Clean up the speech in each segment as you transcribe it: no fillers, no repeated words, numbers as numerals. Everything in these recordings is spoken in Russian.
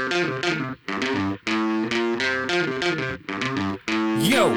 Йоу!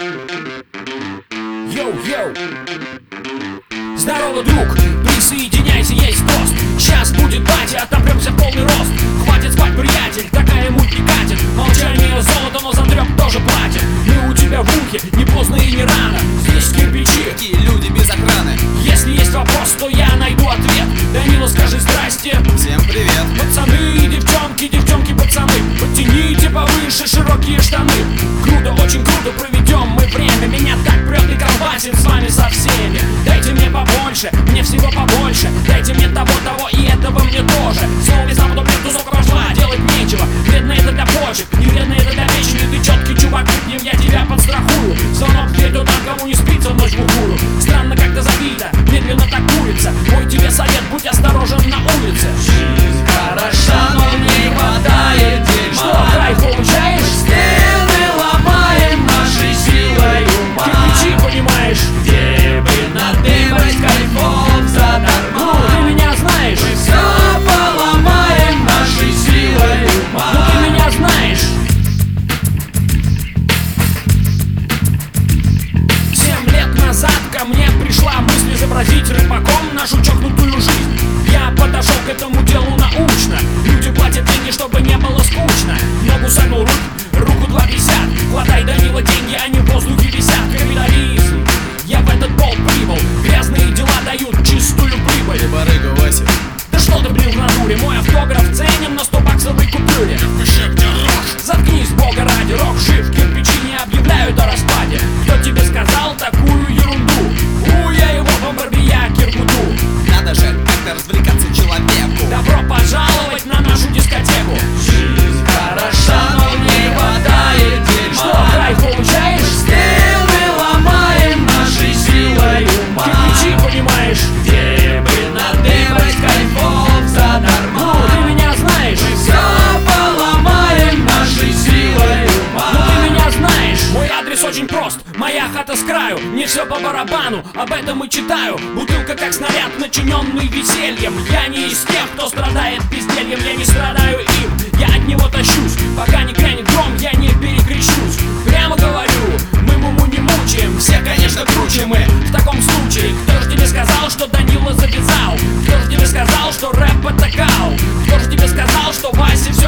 Йоу-йоу! Здорово, друг! Присоединяйся, есть тост! Сейчас будет батя, отопремся в полный рост! Хватит спать, приятель, такая муть не катит! Молчание золото, но за трёп тоже платит! Мы у тебя в ухе, не поздно и не рано! Здесь кирпичи, такие люди без охраны. Если есть вопрос, то я найду ответ. Данила, скажи здрасте. Всем привет. Пацаны и девчонки, девчонки, пацаны, подтяните повыше широкие штаны. Круто, очень круто проведем мы время. Меня так прет и колбасит с вами со всеми. Дайте мне побольше, мне всего побольше. Дайте мне того, и этого мне тоже. Снова весна, потом нет, тусовка прошла, делать нечего. Вредно это для почек, не вредно это для печени. Ты четкий чувак, крикнем, я тебя подстрахую. Звонок в дверь туда, кому не спится ночь в укуру. Странно как-то забито, медленно так курица. Мой тебе совет, будь осторожен на улице. Жизнь хороша, но не хватает дерьма. Что, кайф получаешь? Стены ломаем нашей силой ума. Кирпичи, понимаешь? Где бы надыбать кайфов задарма. Ну, ты меня знаешь. Мы все поломаем нашей силой ума. Ну, ты меня знаешь. 7 лет назад ко мне пришла мысль изобразить рыбаком нашу чокнутую жизнь. Я подошел к этому делу научно. Люди платят деньги, чтобы не было скучно. Ногу согнул, руку 2 висят. Хватай, Данила, деньги, они в воздухе висят. Капитализм, я в этот пол прибыл. Грязные дела дают чистую прибыль. Ты барыга, Вася. Да что ты, блин, в натуре? Мой автограф ценен на 100 баксовой купюре. Заткнись, бога ради, рок жив. Кирпичи не объявляют о распаде. Кто тебе сказал такую ерунду? Я его по барбия киркуту. Надо же как-то развлекаться человеку. Добро пожаловать на нашу дискотеку. Жизнь хороша, но не хватает дерьма. Что, кайф получаешь? Стены ломаем нашей силой ума. Кирпичи, понимаешь? Где бы надыбать кайфов задарма. Ну, ты меня знаешь. Мы все поломаем нашей силой ума. Ну, ты меня знаешь. Мой адрес очень прост, моя хата с краю. Мне все по барабану, об этом и читаю. Бутылка как снаряд, начиненный весельем. Я не из тех, кто страдает бездельем. Я не страдаю им, я от него тащусь. Пока не грянет гром, я не перекрещусь. Прямо говорю, мы муму не мучаем. Все, конечно, круче мы в таком случае. Кто же тебе сказал, что Данила завязал? Кто же тебе сказал, что рэп атакал? Кто же тебе сказал, что Вася все